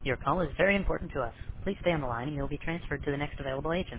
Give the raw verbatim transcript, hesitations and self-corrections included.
Your call is very important to us. Please stay on the line and you'll be transferred to the next available agent.